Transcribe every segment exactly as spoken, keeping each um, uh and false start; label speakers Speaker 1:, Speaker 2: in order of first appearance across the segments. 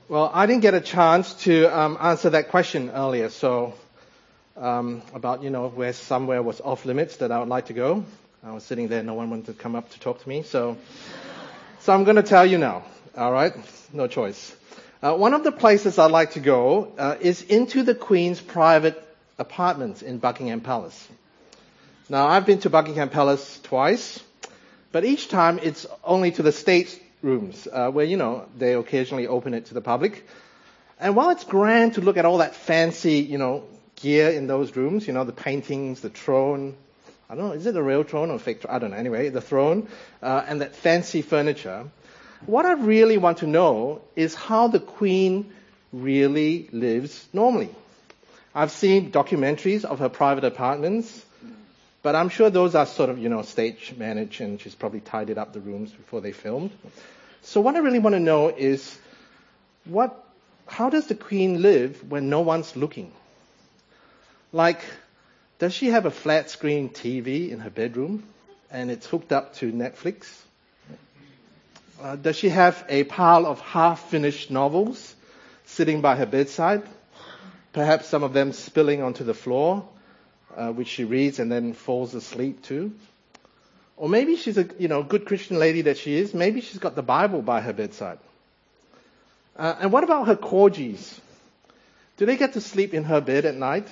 Speaker 1: Well, I didn't get a chance to um, answer that question earlier, so um, about, you know, where somewhere was off limits that I would like to go. I was sitting there, no one wanted to come up to talk to me, so so I'm going to tell you now, all right? No choice. Uh, one of the places I'd like to go uh, is into the Queen's private apartments in Buckingham Palace. Now, I've been to Buckingham Palace twice, but each time it's only to the state rooms, uh, where, you know, they occasionally open it to the public. And while it's grand to look at all that fancy, you know, gear in those rooms, you know, the paintings, the throne, I don't know, is it a real throne or a fake throne? I don't know. Anyway, the throne, uh, and that fancy furniture. What I really want to know is how the Queen really lives normally. I've seen documentaries of her private apartments, but I'm sure those are sort of, you know, stage managed, and she's probably tidied up the rooms before they filmed. So what I really want to know is, what, how does the Queen live when no one's looking? Like, does she have a flat screen T V in her bedroom and it's hooked up to Netflix? Uh, does she have a pile of half-finished novels sitting by her bedside? Perhaps some of them spilling onto the floor, uh, which she reads and then falls asleep to. Or maybe she's a, you know, good Christian lady that she is. Maybe she's got the Bible by her bedside. Uh, and what about her corgis? Do they get to sleep in her bed at night?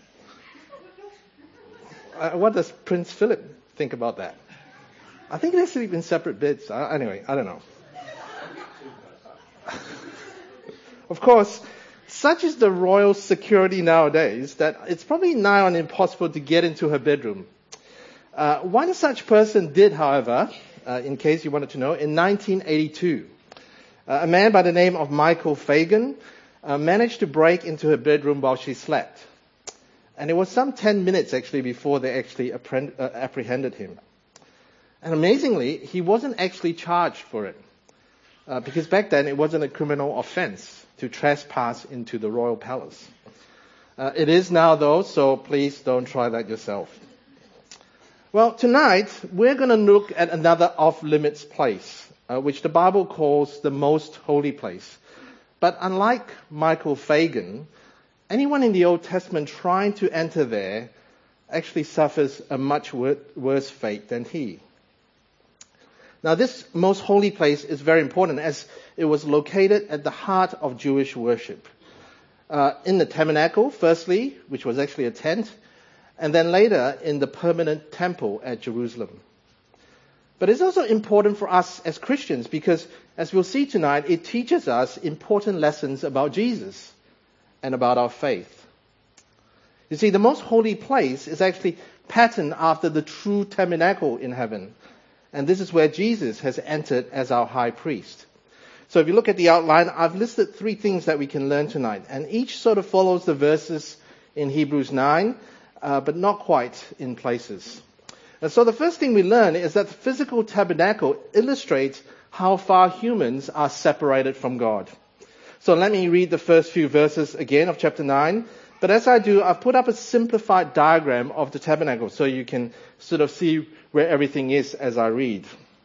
Speaker 1: Uh, what does Prince Philip think about that? I think they sleep in separate beds. Uh, anyway, I don't know. Of course, such is the royal security nowadays that it's probably nigh on impossible to get into her bedroom. Uh, one such person did, however, uh, in case you wanted to know, in nineteen eighty-two. Uh, a man by the name of Michael Fagan uh, managed to break into her bedroom while she slept. And it was some ten minutes actually before they actually apprehend, uh, apprehended him. And amazingly, he wasn't actually charged for it. Uh, because back then it wasn't a criminal offense to trespass into the royal palace. Uh, it is now though, so please don't try that yourself. Well, tonight we're going to look at another off-limits place, uh, which the Bible calls the most holy place. But unlike Michael Fagan, anyone in the Old Testament trying to enter there actually suffers a much wor- worse fate than he. Now, this most holy place is very important as it was located at the heart of Jewish worship. Uh, in the tabernacle, firstly, which was actually a tent, and then later in the permanent temple at Jerusalem. But it's also important for us as Christians because, as we'll see tonight, it teaches us important lessons about Jesus and about our faith. You see, the most holy place is actually patterned after the true tabernacle in heaven. And this is where Jesus has entered as our high priest. So if you look at the outline, I've listed three things that we can learn tonight. And each sort of follows the verses in Hebrews nine. Uh, but not quite in places. And so the first thing we learn is that the physical tabernacle illustrates how far humans are separated from God. So let me read the first few verses again of chapter nine. But as I do, I've put up a simplified diagram of the tabernacle so you can sort of see where everything is as I read.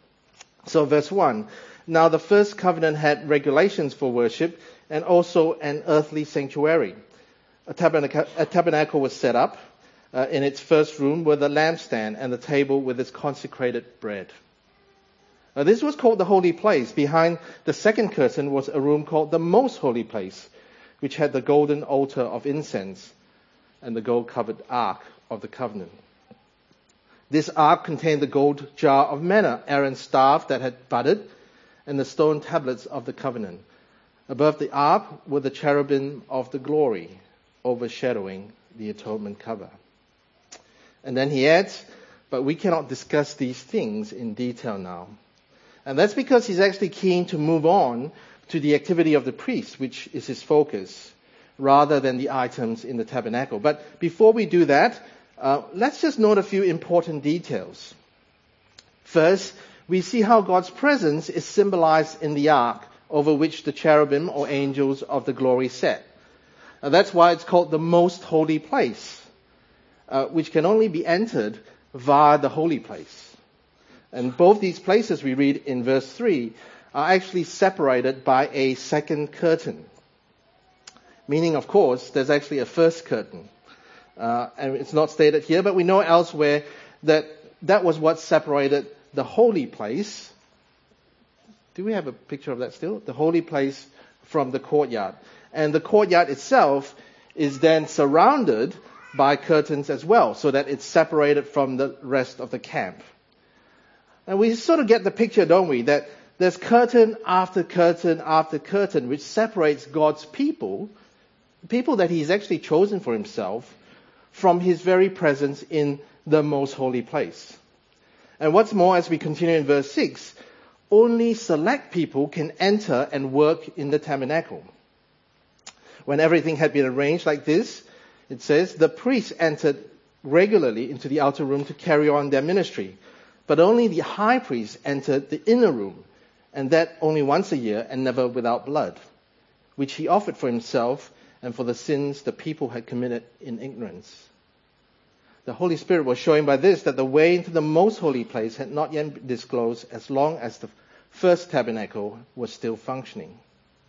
Speaker 1: So verse one. Now the first covenant had regulations for worship and also an earthly sanctuary. A tabernacle, a tabernacle was set up. Uh, in its first room were the lampstand and the table with its consecrated bread. Now, this was called the holy place. Behind the second curtain was a room called the most holy place, which had the golden altar of incense and the gold-covered ark of the covenant. This ark contained the gold jar of manna, Aaron's staff that had budded, and the stone tablets of the covenant. Above the ark were the cherubim of the glory, overshadowing the atonement cover. And then he adds, but we cannot discuss these things in detail now. And that's because he's actually keen to move on to the activity of the priest, which is his focus, rather than the items in the tabernacle. But before we do that, uh, let's just note a few important details. First, we see how God's presence is symbolized in the ark, over which the cherubim or angels of the glory sat. And that's why it's called the most holy place. Uh, which can only be entered via the holy place. And both these places we read in verse three are actually separated by a second curtain. Meaning, of course, there's actually a first curtain. Uh, and it's not stated here, but we know elsewhere that that was what separated the holy place. Do we have a picture of that still? The holy place from the courtyard. And the courtyard itself is then surrounded by curtains as well, so that it's separated from the rest of the camp. And we sort of get the picture, don't we? That there's curtain after curtain after curtain, which separates God's people, people that He's actually chosen for Himself, from His very presence in the most holy place. And what's more, as we continue in verse six, only select people can enter and work in the tabernacle. When everything had been arranged like this, it says, the priests entered regularly into the outer room to carry on their ministry. But only the high priest entered the inner room, and that only once a year and never without blood, which he offered for himself and for the sins the people had committed in ignorance. The Holy Spirit was showing by this that the way into the most holy place had not yet been disclosed as long as the first tabernacle was still functioning.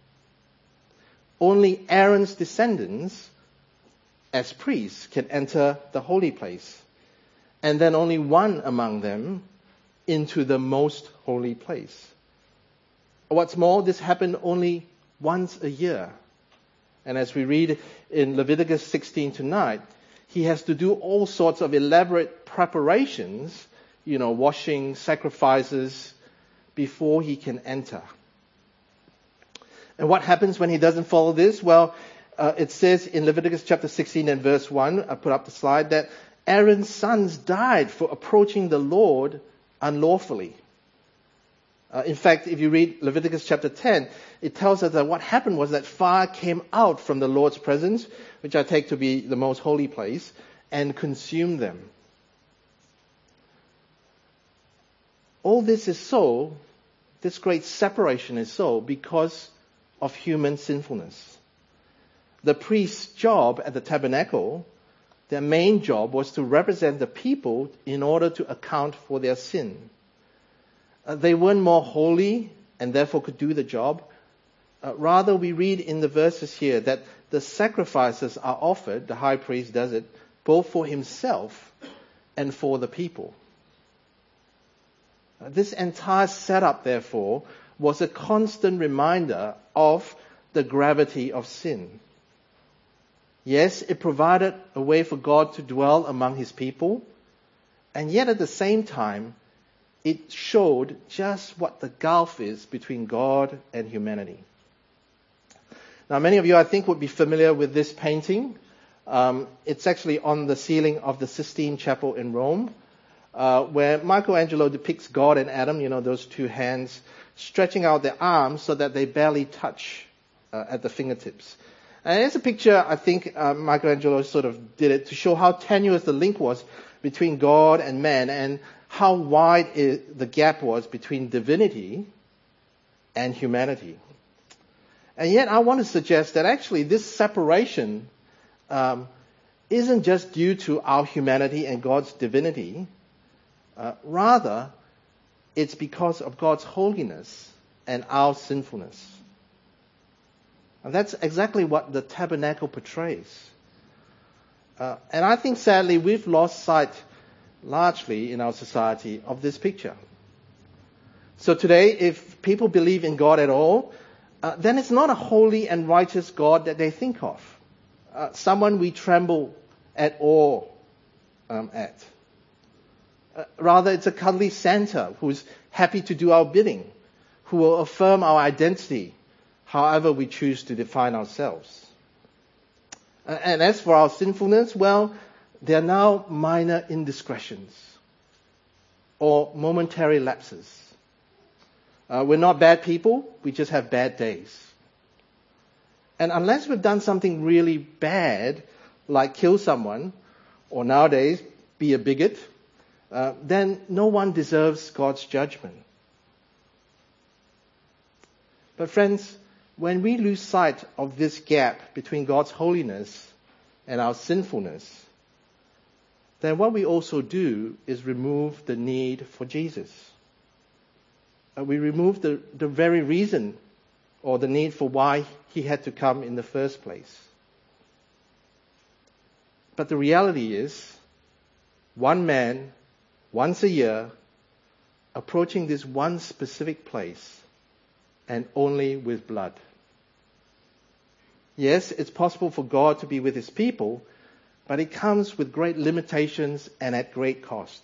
Speaker 1: Only Aaron's descendants, as priests, can enter the holy place, and then only one among them into the most holy place. What's more, this happened only once a year. And as we read in Leviticus sixteen tonight, he has to do all sorts of elaborate preparations, you know, washing, sacrifices, before he can enter. And what happens when he doesn't follow this? Well, uh, it says in Leviticus chapter sixteen and verse one, I put up the slide, that Aaron's sons died for approaching the Lord unlawfully. Uh, in fact, if you read Leviticus chapter ten, it tells us that what happened was that fire came out from the Lord's presence, which I take to be the most holy place, and consumed them. All this is so, this great separation is so, because of human sinfulness. The priest's job at the tabernacle, their main job was to represent the people in order to account for their sin. Uh, they weren't more holy and therefore could do the job. Uh, rather, we read in the verses here that the sacrifices are offered, the high priest does it, both for himself and for the people. Uh, this entire setup, therefore, was a constant reminder of the gravity of sin. Yes, it provided a way for God to dwell among His people, and yet at the same time, it showed just what the gulf is between God and humanity. Now, many of you, I think, would be familiar with this painting. Um, it's actually on the ceiling of the Sistine Chapel in Rome, uh, where Michelangelo depicts God and Adam, you know, those two hands, stretching out their arms so that they barely touch uh, at the fingertips. And it's a picture, I think, uh, Michelangelo sort of did it to show how tenuous the link was between God and man, and how wide it, the gap was between divinity and humanity. And yet I want to suggest that actually this separation um, isn't just due to our humanity and God's divinity. Uh, rather, it's because of God's holiness and our sinfulness. And that's exactly what the tabernacle portrays. Uh, and I think sadly we've lost sight largely in our society of this picture. So today, if people believe in God at all, uh, then it's not a holy and righteous God that they think of. Uh, someone we tremble at awe um, at. Uh, rather, it's a cuddly Santa who's happy to do our bidding, who will affirm our identity, however we choose to define ourselves. Uh, and as for our sinfulness, well, they are now minor indiscretions or momentary lapses. Uh, we're not bad people, we just have bad days. And unless we've done something really bad, like kill someone, or nowadays be a bigot, uh, then no one deserves God's judgment. But friends, when we lose sight of this gap between God's holiness and our sinfulness, then what we also do is remove the need for Jesus. uh, we remove the, the very reason or the need for why he had to come in the first place. But the reality is, one man, once a year, approaching this one specific place, and only with blood. Yes, it's possible for God to be with his people, but it comes with great limitations and at great cost.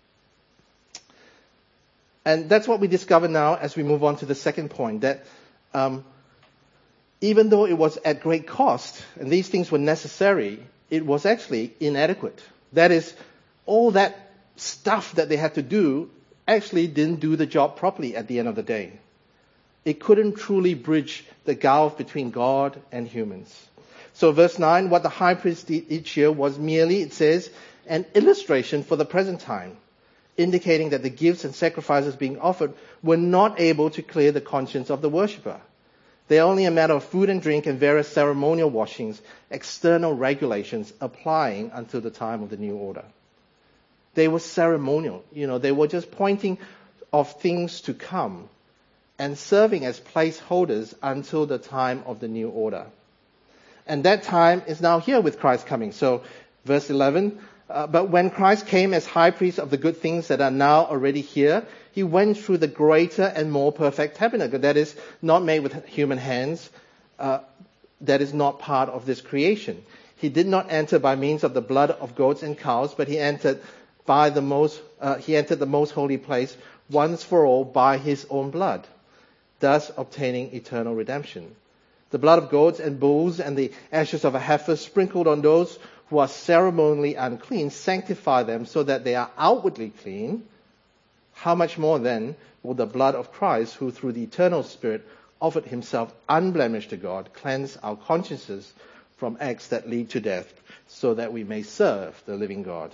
Speaker 1: And that's what we discover now as we move on to the second point, that um, even though it was at great cost, and these things were necessary, it was actually inadequate. That is, all that stuff that they had to do actually didn't do the job properly at the end of the day. It couldn't truly bridge the gulf between God and humans. So verse nine, what the high priest did each year was merely, it says, an illustration for the present time, indicating that the gifts and sacrifices being offered were not able to clear the conscience of the worshipper. They are only a matter of food and drink and various ceremonial washings, external regulations applying until the time of the new order. They were ceremonial. You know, they were just pointing of things to come and serving as placeholders until the time of the new order. And that time is now here with Christ coming. So, verse eleven, uh, but when Christ came as high priest of the good things that are now already here, he went through the greater and more perfect tabernacle, that is not made with human hands, uh, that is not part of this creation. He did not enter by means of the blood of goats and cows, but he entered by the most, uh, he entered the most holy place once for all by his own blood, thus obtaining eternal redemption. The blood of goats and bulls and the ashes of a heifer sprinkled on those who are ceremonially unclean sanctify them so that they are outwardly clean. How much more then will the blood of Christ, who through the eternal Spirit offered himself unblemished to God, cleanse our consciences from acts that lead to death, so that we may serve the living God.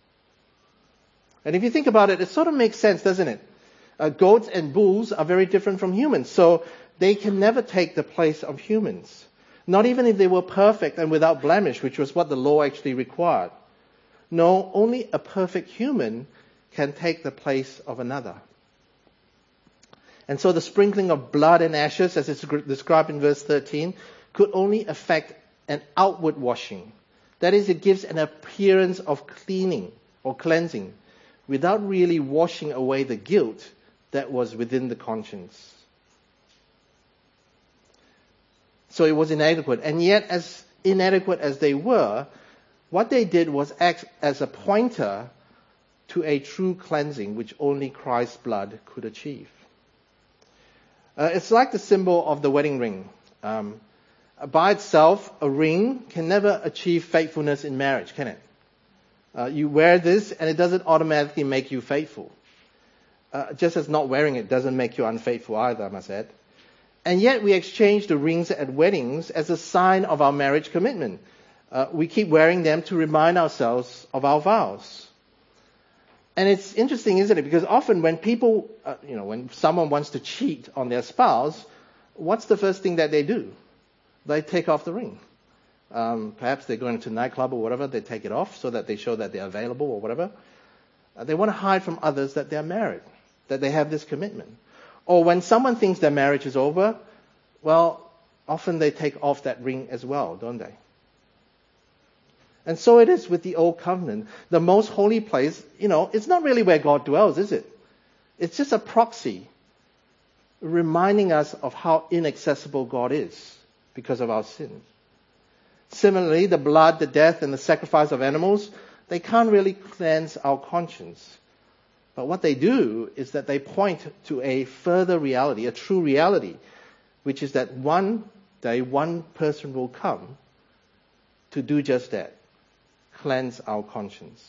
Speaker 1: And if you think about it, it sort of makes sense, doesn't it? Uh, goats and bulls are very different from humans, so they can never take the place of humans. Not even if they were perfect and without blemish, which was what the law actually required. No, only a perfect human can take the place of another. And so the sprinkling of blood and ashes, as it's described in verse thirteen, could only affect an outward washing. That is, it gives an appearance of cleaning or cleansing without really washing away the guilt that was within the conscience. So it was inadequate. And yet, as inadequate as they were, what they did was act as a pointer to a true cleansing which only Christ's blood could achieve. Uh, it's like the symbol of the wedding ring. Um, by itself, a ring can never achieve faithfulness in marriage, can it? Uh, you wear this and it doesn't automatically make you faithful. Uh, just as not wearing it doesn't make you unfaithful either, I must add. And yet we exchange the rings at weddings as a sign of our marriage commitment. Uh, we keep wearing them to remind ourselves of our vows. And it's interesting, isn't it? Because often when people, uh, you know, when someone wants to cheat on their spouse, what's the first thing that they do? They take off the ring. Um, perhaps they're going to a nightclub or whatever, they take it off so that they show that they're available or whatever. Uh, they want to hide from others that they're married, that they have this commitment. Or when someone thinks their marriage is over, well, often they take off that ring as well, don't they? And so it is with the Old Covenant. The most holy place, you know, it's not really where God dwells, is it? It's just a proxy reminding us of how inaccessible God is because of our sin. Similarly, the blood, the death, and the sacrifice of animals, they can't really cleanse our conscience. But what they do is that they point to a further reality, a true reality, which is that one day one person will come to do just that, cleanse our conscience.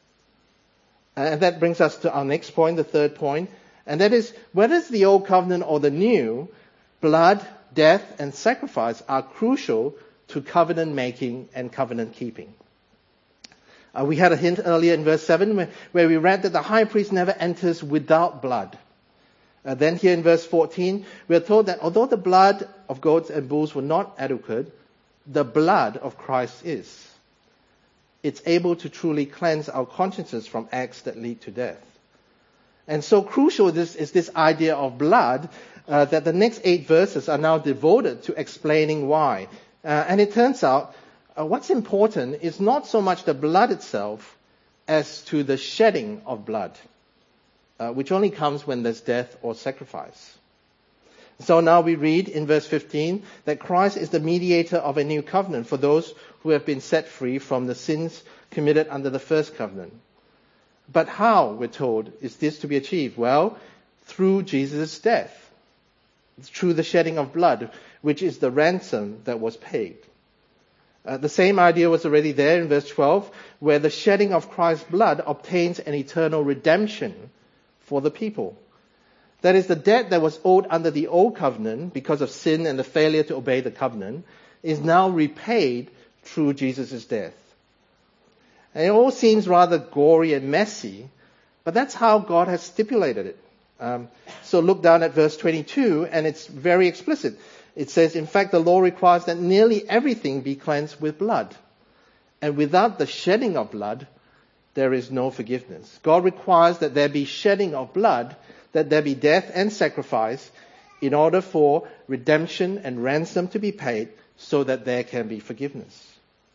Speaker 1: And that brings us to our next point, the third point, and that is, whether it's the Old Covenant or the New, blood, death, and sacrifice are crucial to covenant making and covenant keeping. Uh, we had a hint earlier in verse seven where, where we read that the high priest never enters without blood. Uh, then here in verse fourteen, we are told that although the blood of goats and bulls were not adequate, the blood of Christ is. It's able to truly cleanse our consciences from acts that lead to death. And so crucial this, is this idea of blood uh, that the next eight verses are now devoted to explaining why. Uh, and it turns out uh, what's important is not so much the blood itself as to the shedding of blood, uh, which only comes when there's death or sacrifice. So now we read in verse fifteen that Christ is the mediator of a new covenant for those who have been set free from the sins committed under the first covenant. But how, we're told, is this to be achieved? Well, through Jesus' death, through the shedding of blood, which is the ransom that was paid. Uh, the same idea was already there in verse twelve, where the shedding of Christ's blood obtains an eternal redemption for the people. That is, the debt that was owed under the old covenant because of sin and the failure to obey the covenant is now repaid through Jesus' death. And it all seems rather gory and messy, but that's how God has stipulated it. Um, so look down at verse twenty-two, and it's very explicit. It says, in fact, the law requires that nearly everything be cleansed with blood. And without the shedding of blood, there is no forgiveness. God requires that there be shedding of blood, that there be death and sacrifice in order for redemption and ransom to be paid so that there can be forgiveness.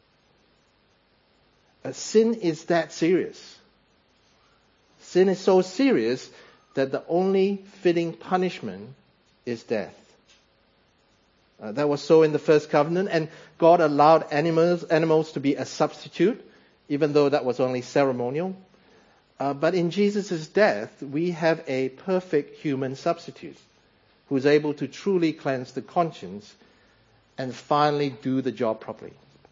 Speaker 1: Uh, sin is that serious. Sin is so serious that the only fitting punishment is death. Uh, that was so in the first covenant, and God allowed animals, animals to be a substitute, even though that was only ceremonial. Uh, but in Jesus' death, we have a perfect human substitute who's able to truly cleanse the conscience and finally do the job properly.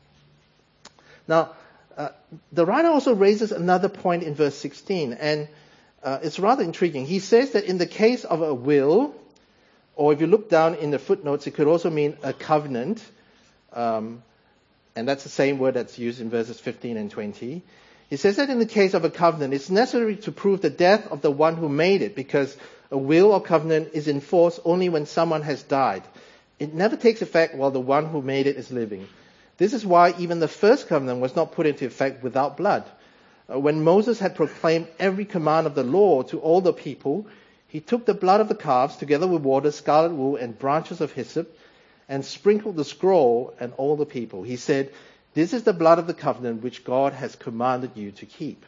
Speaker 1: Now, uh, the writer also raises another point in verse sixteen, and uh, it's rather intriguing. He says that in the case of a will, or if you look down in the footnotes, it could also mean a covenant, um, and that's the same word that's used in verses fifteen and twenty. He says that in the case of a covenant, it's necessary to prove the death of the one who made it, because a will or covenant is in force only when someone has died. It never takes effect while the one who made it is living. This is why even the first covenant was not put into effect without blood. Uh, when Moses had proclaimed every command of the law to all the people, he took the blood of the calves together with water, scarlet wool, and branches of hyssop, and sprinkled the scroll and all the people. He said, "This is the blood of the covenant which God has commanded you to keep."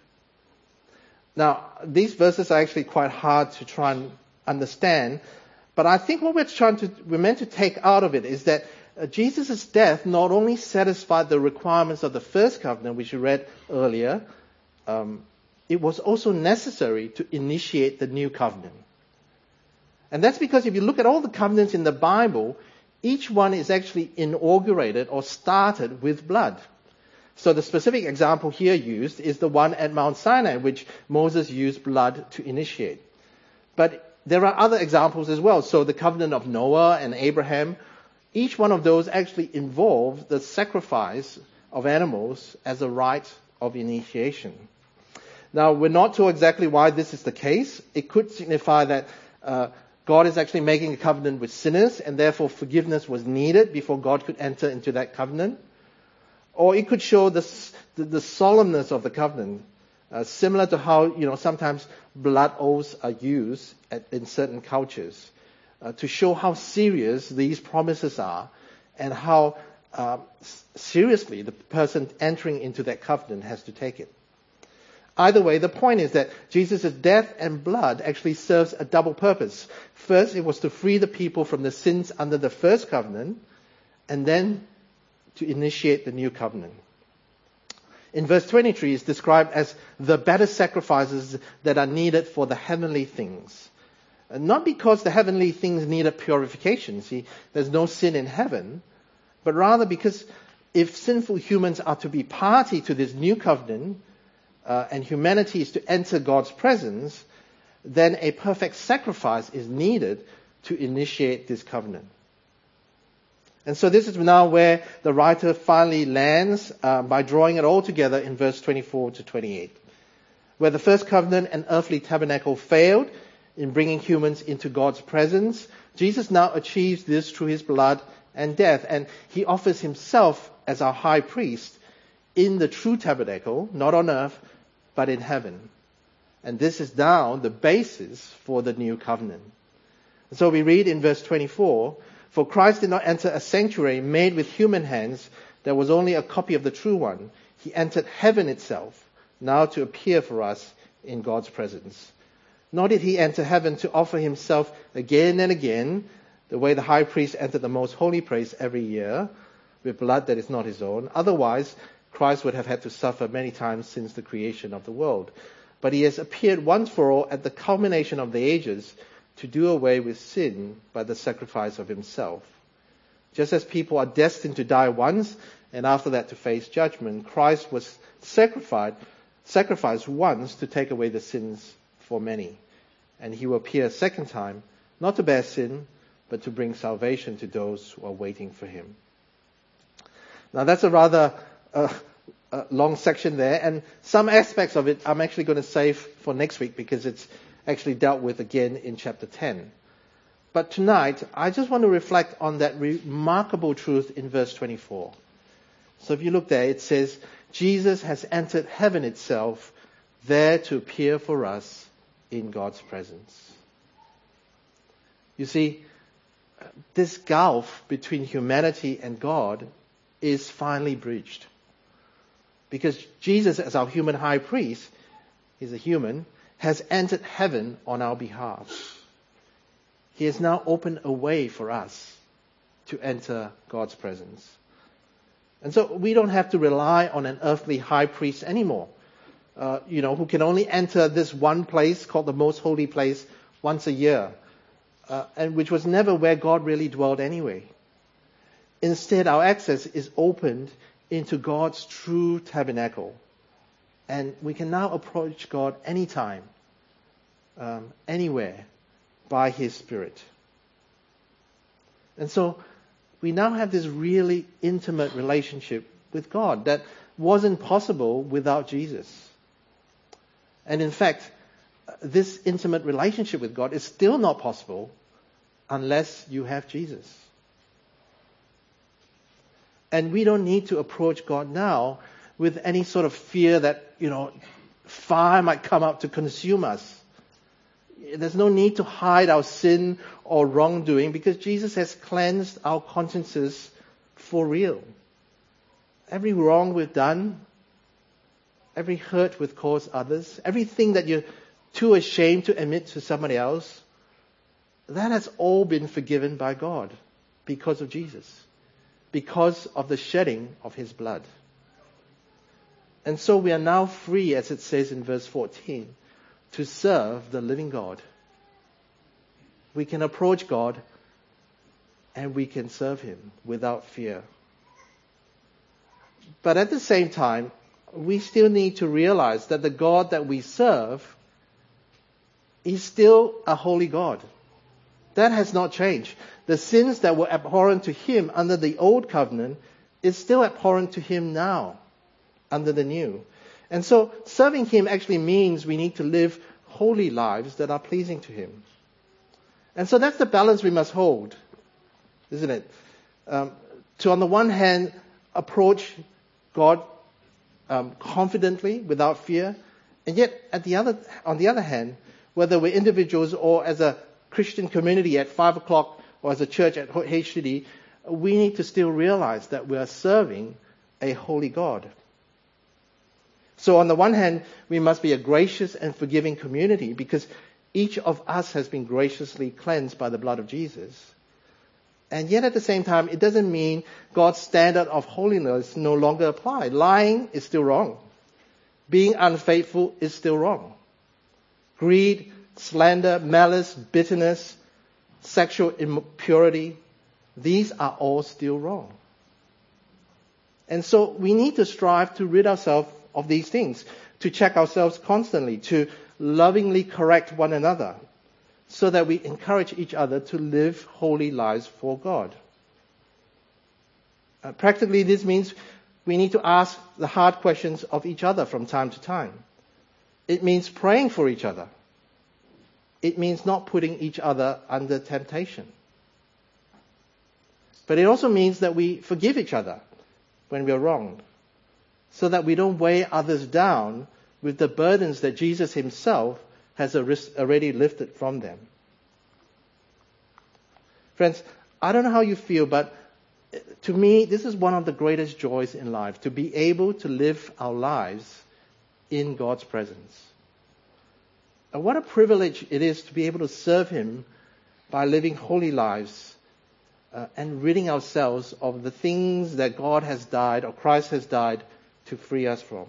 Speaker 1: Now, these verses are actually quite hard to try and understand, but I think what we're trying to, we're meant to take out of it is that uh, Jesus' death not only satisfied the requirements of the first covenant, which we read earlier, um, it was also necessary to initiate the new covenant. And that's because if you look at all the covenants in the Bible, each one is actually inaugurated or started with blood. So the specific example here used is the one at Mount Sinai, which Moses used blood to initiate. But there are other examples as well. So the covenant of Noah and Abraham, each one of those actually involved the sacrifice of animals as a rite of initiation. Now, we're not told exactly why this is the case. It could signify that uh, God is actually making a covenant with sinners, and therefore forgiveness was needed before God could enter into that covenant. Or it could show the, the, the solemnness of the covenant, uh, similar to how, you know, sometimes blood oaths are used at, in certain cultures, uh, to show how serious these promises are and how uh, seriously the person entering into that covenant has to take it. Either way, the point is that Jesus' death and blood actually serves a double purpose. First, it was to free the people from the sins under the first covenant, and then to initiate the new covenant. In verse twenty-three, it's described as the better sacrifices that are needed for the heavenly things. Not because the heavenly things needed purification. See, there's no sin in heaven, but rather because if sinful humans are to be party to this new covenant, Uh, and humanity is to enter God's presence, then a perfect sacrifice is needed to initiate this covenant. And so this is now where the writer finally lands uh, by drawing it all together in verse twenty-four to twenty-eight. Where the first covenant and earthly tabernacle failed in bringing humans into God's presence, Jesus now achieves this through his blood and death. And he offers himself as our high priest in the true tabernacle, not on earth, but in heaven. And this is now the basis for the new covenant. So we read in verse twenty-four, "For Christ did not enter a sanctuary made with human hands that was only a copy of the true one. He entered heaven itself, now to appear for us in God's presence. Nor did he enter heaven to offer himself again and again, the way the high priest entered the most holy place every year, with blood that is not his own. Otherwise, Christ would have had to suffer many times since the creation of the world. But he has appeared once for all at the culmination of the ages to do away with sin by the sacrifice of himself. Just as people are destined to die once and after that to face judgment, Christ was sacrificed, sacrificed once to take away the sins for many. And he will appear a second time, not to bear sin, but to bring salvation to those who are waiting for him." Now that's a rather uh, uh, long section there, and some aspects of it I'm actually going to save for next week because it's actually dealt with again in chapter ten. But tonight, I just want to reflect on that remarkable truth in verse twenty-four. So if you look there, it says, Jesus has entered heaven itself, there to appear for us in God's presence. You see, this gulf between humanity and God is finally bridged. Because Jesus, as our human high priest, he's a human, has entered heaven on our behalf. He has now opened a way for us to enter God's presence. And so we don't have to rely on an earthly high priest anymore, uh, you know, who can only enter this one place called the most holy place once a year, uh, and which was never where God really dwelled anyway. Instead, our access is opened into God's true tabernacle. And we can now approach God anytime, um, anywhere, by his Spirit. And so we now have this really intimate relationship with God that wasn't possible without Jesus. And in fact, this intimate relationship with God is still not possible unless you have Jesus. And we don't need to approach God now with any sort of fear that, you know, fire might come out to consume us. There's no need to hide our sin or wrongdoing because Jesus has cleansed our consciences for real. Every wrong we've done, every hurt we've caused others, everything that you're too ashamed to admit to somebody else, that has all been forgiven by God because of Jesus, because of the shedding of his blood. And so we are now free, as it says in verse fourteen, to serve the living God. We can approach God and we can serve him without fear. But at the same time, we still need to realize that the God that we serve is still a holy God. That has not changed. The sins that were abhorrent to him under the old covenant is still abhorrent to him now under the new. And so serving him actually means we need to live holy lives that are pleasing to him. And so that's the balance we must hold, isn't it? Um, to, on the one hand, approach God um, confidently, without fear, and yet, at the other, on the other hand, whether we're individuals or as a Christian community at five o'clock or as a church at H T D, we need to still realize that we are serving a holy God. So on the one hand, we must be a gracious and forgiving community because each of us has been graciously cleansed by the blood of Jesus. And yet at the same time, it doesn't mean God's standard of holiness no longer applies. Lying is still wrong. Being unfaithful is still wrong. Greed, slander, malice, bitterness, sexual impurity, these are all still wrong. And so we need to strive to rid ourselves of these things, to check ourselves constantly, to lovingly correct one another, so that we encourage each other to live holy lives for God. Uh, practically, this means we need to ask the hard questions of each other from time to time. It means praying for each other. It means not putting each other under temptation. But it also means that we forgive each other when we are wronged, so that we don't weigh others down with the burdens that Jesus himself has already lifted from them. Friends, I don't know how you feel, but to me, this is one of the greatest joys in life, to be able to live our lives in God's presence. And what a privilege it is to be able to serve Him by living holy lives uh, and ridding ourselves of the things that God has died or Christ has died to free us from.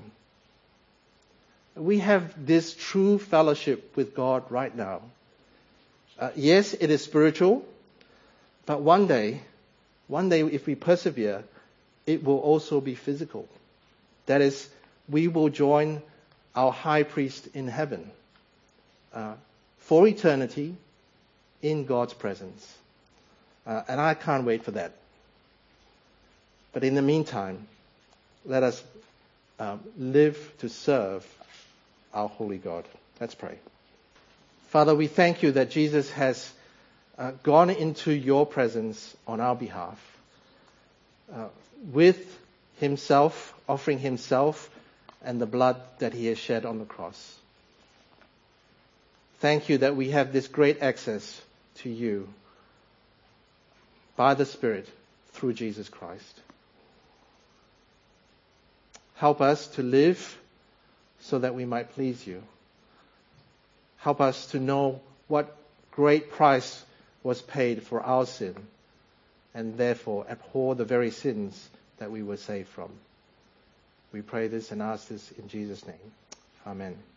Speaker 1: We have this true fellowship with God right now. Uh, yes, it is spiritual, but one day, one day if we persevere, it will also be physical. That is, we will join our high priest in heaven uh, for eternity in God's presence. Uh, and I can't wait for that. But in the meantime, let us um, live to serve our holy God. Let's pray. Father, we thank you that Jesus has uh, gone into your presence on our behalf uh, with himself, offering himself and the blood that he has shed on the cross. Thank you that we have this great access to you by the Spirit through Jesus Christ. Help us to live so that we might please you. Help us to know what great price was paid for our sin, and therefore abhor the very sins that we were saved from. We pray this and ask this in Jesus' name. Amen.